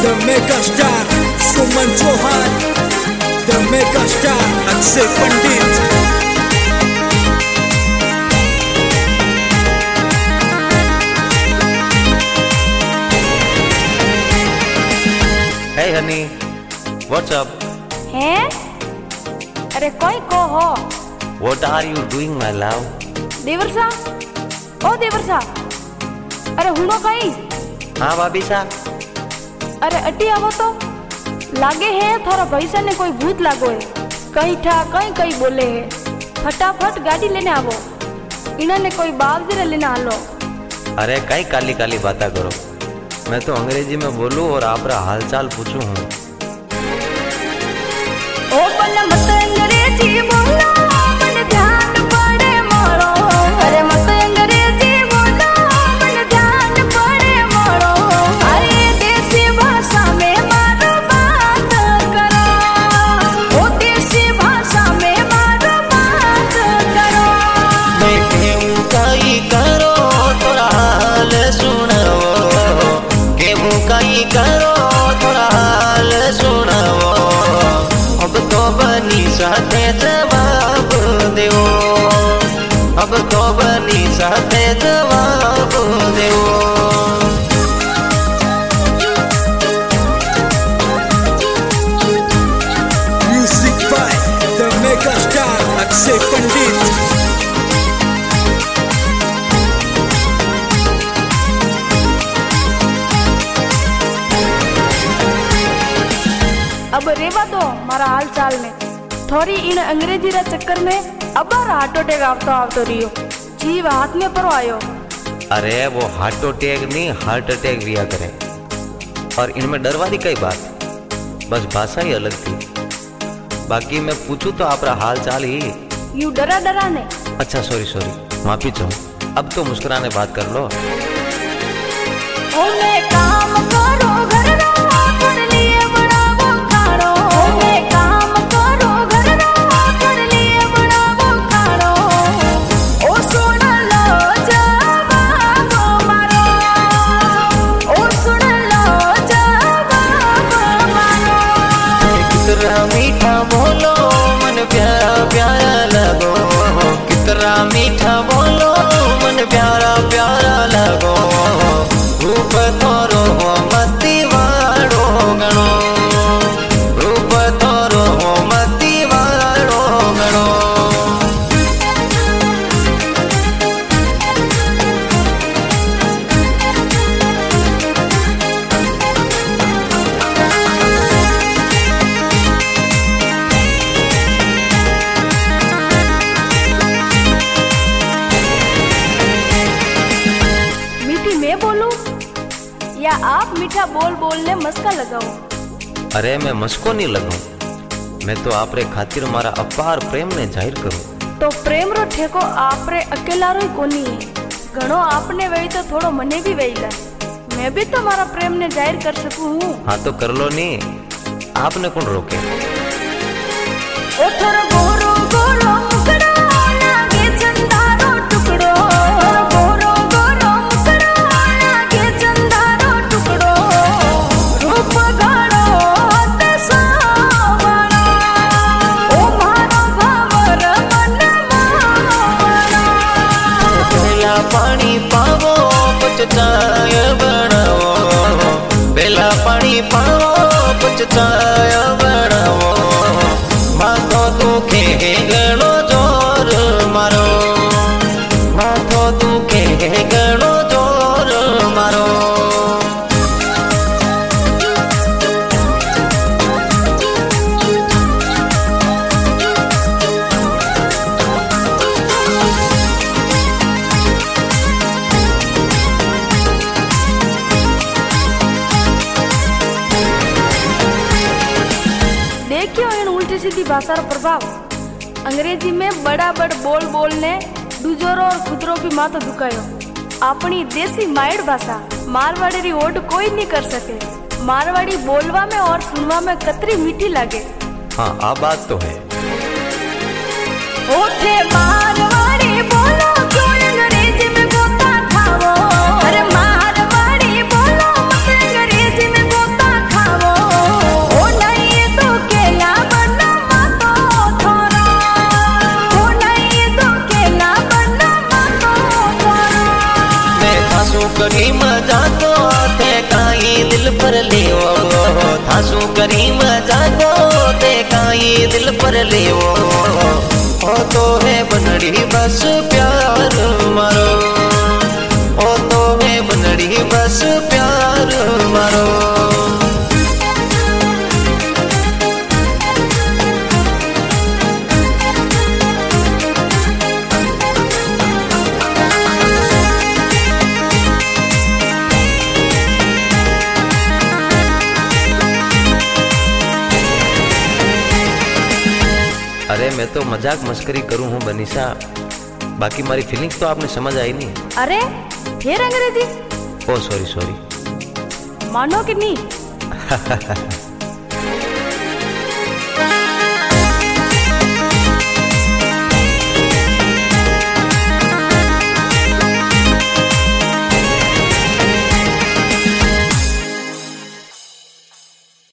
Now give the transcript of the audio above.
The mega star Suman Chauhan, the mega star Akshay Pandit. Hey honey, what's up? हैं? अरे कोई को हो? What are you doing, my love? देवरसा? ओ देवरसा? अरे हुनो कहीं? हाँ भाभी सा? अरे अटी आवो तो? लागे है थोड़ा भैसा ने कोई भूत लागो है। कहीं ठा कहीं कहीं बोले है। फटाफट गाड़ी लेने आवो। इन्होंने कोई बाग जरा लेने आलो। अरे कई काली काली बातें करो। मैं तो अंग्रेजी में बोलूं और आपरा हालचाल पूछूं हूँ। ओ पल्ला मत अंग्रेजी बोलो, मन ध्यान पड़े मोरो। अरे मत अंग्रेजी बोलो, मन ध्यान पड़े मोरो। अरे देसी भाषा में मारो बात करो। ओ देसी भाषा में मारो बात करो। मैं कई करो थोड़ा हाल सुनाओ। कई करो थोड़ा हाल सुनाओ। अब तो बनी साथे जवाब देओ। अब तो बनी साथे जवाब देओ। Music by the mega star Akshay Pandit. अब रेवा दो मारा हाल चाल में। थोड़ी इन अंग्रेजी रा चक्कर में अब हार्ट अटैक आवतो रियो। जीव हाथ में परो आयो। अरे वो हार्ट अटैक नहीं, हार्ट अटैक दिया करे। और इनमें डरवा दी कई बात, बस भाषा ही अलग थी। बाकी मैं पूछूं तो आपका हाल चाल ही। यू डरा डरा ने। अच्छा सॉरी, माफी चाहूँ। अब तो मुस्कुराने बात कर लो। ओ मैं काम करो घर रो, कर लिए बनावो खारो। ओ मैं काम करो घर रो, कर लिए बनावो खारो। ओ सुन लो जवाब मारो। ओ सुन लो जवाब मारो। कितना मीठा बोलो मन प्यारा प्यारा लगो। कितना मीठा बोलो मन प्यारा प्यारा लगो। रूप तोरो मती वाड़ो गणो। रूप तोरो मती वाड़ो गणो। मीठी मैं बोलूं या आप मीठा बोल बोलने मस्का लगाओ? अरे मैं मस्को नहीं लगूं। मैं तो आपरे खातिर मारा अपार प्रेम ने जाहिर करूं। तो प्रेम रो ठेको आपरे अकेला रो कोनी है। घणो आपने वही तो थोड़ो मने भी वहीला। मैं भी तो मारा प्रेम ने जाहिर कर सकूं हूं। हाँ तो कर लो नी। आपने कौन रोके? ओ थोड़ा गोरो गोरो मुकड़ो, लागे चंदारो टुकड़ो। गोरो गोरो मुकड़ो, लागे चंदारो टुकड़ो। रूप गाड़ो ते सावणो, ओ मारो भावर मन मावणो। पहला पानी पावो कुछ चाय बनाओ। पहला पानी पावो कुछ चाय बनाओ। माथो दुखे गणो जोर मारो। माथो दुखे गणो जोर मारो। देखियो इन उल्टी सीधी भाषा रो प्रभाव। अंग्रेजी में बड़ा बड़ बोल बोलने दूजोरो और खुदरो भी माथो दुखायो। अपनी देसी माइड भाषा मारवाड़ी री ओड कोई नहीं कर सके। मारवाड़ी बोलवा में और सुनवा में कतरी मीठी लागे। हाँ आ बात तो है। ओठे मारवाड़ी बोलो क्यों अंग्रेजी में गोता खाओ। अरे मारवाड़ी बोलो मत अंग्रेजी में गोता खाओ। करी मजा को ते काई दिल पर लेवो थासू करी मजा को ते काई दिल पर लेवो ओ तो है बनड़ी बस प्यार मारो ओ तो है बनड़ी बस प्यार मारो। अरे मैं तो मजाक मस्करी करूं हूं बनीसा, बाकी हमारी फीलिंग्स तो आपने समझ आई नहीं। अरे फिर अंग्रेजी? ओ सॉरी मानो कि नहीं?